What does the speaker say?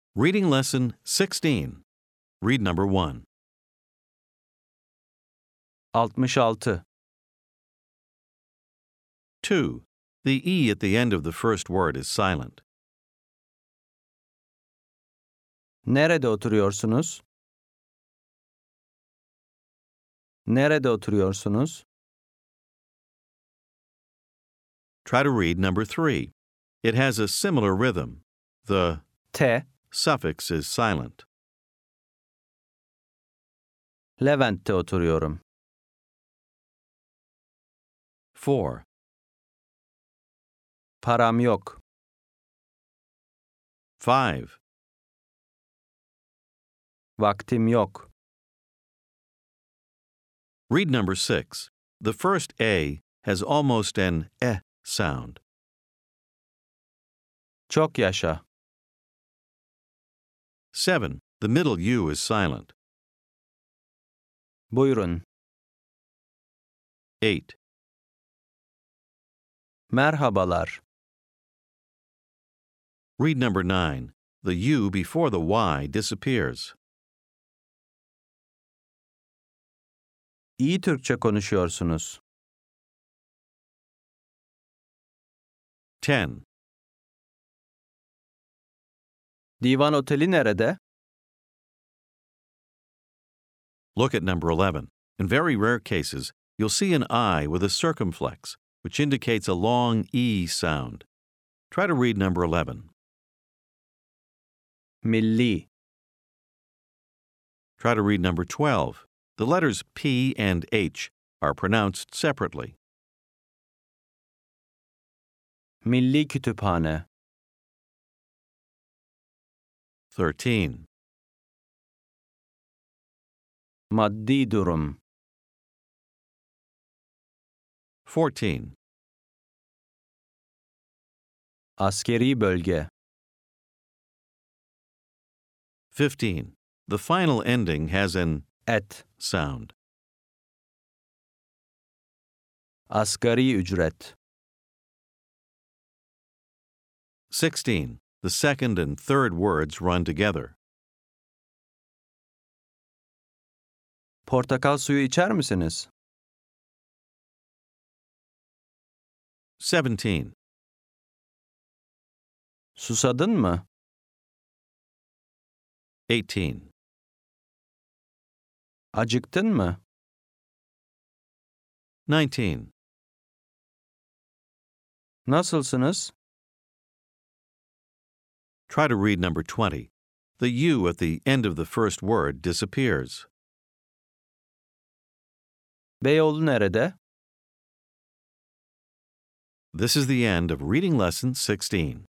Reading Lesson 16. Read number 1. 66. 2. The E at the end of the first word is silent. Nerede oturuyorsunuz? Nerede oturuyorsunuz? Try to read number 3. It has a similar rhythm. The T. suffix is silent. Levent'te oturuyorum. 4. Param yok. 5. Vaktim yok. Read number 6. The first A has almost an sound. Çok yaşa. 7. The middle U is silent. Buyurun. 8. Merhabalar. Read number 9. The U before the Y disappears. İyi Türkçe konuşuyorsunuz. 10. Divan Oteli nerede? Look at number 11. In very rare cases, you'll see an I with a circumflex, which indicates a long E sound. Try to read number 11. Milli. Try to read number 12. The letters P and H are pronounced separately. Milli Kütüphane. 13. Maddi durum. 14. Askeri bölge. 15. The final ending has an Et. sound. Asgari ücret. 16. The second and third words run together. Portakal suyu içer misiniz? 17. Susadın mı? 18. Acıktın mı? 19. Nasılsınız? Try to read number 20. The U at the end of the first word disappears. Beyoğlu nerede? This is the end of Reading Lesson 16.